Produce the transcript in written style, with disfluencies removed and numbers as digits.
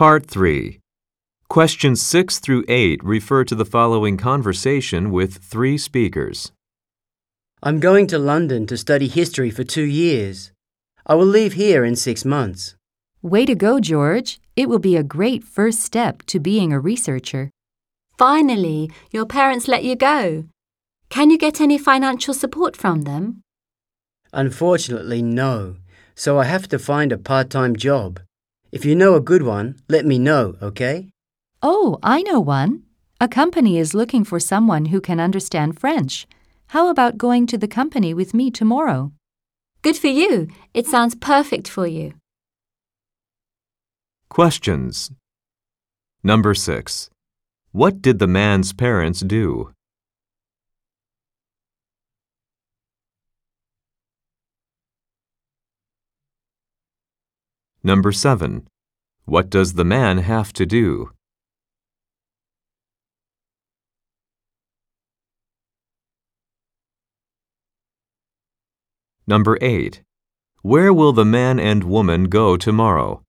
Part 3. Questions 6 through 8 refer to the following conversation with 3 speakers. I'm going to London to study history for 2 years. I will leave here in 6 months. Way to go, George. It will be a great first step to being a researcher. Finally, your parents let you go. Can you get any financial support from them? Unfortunately, no. So I have to find a part-time job. If you know a good one, let me know, okay? Oh, I know one. A company is looking for someone who can understand French. How about going to the company with me tomorrow? Good for you. It sounds perfect for you. Questions. Number 6. What did the man's parents do? Number 7. What does the man have to do? Number 8. Where will the man and woman go tomorrow?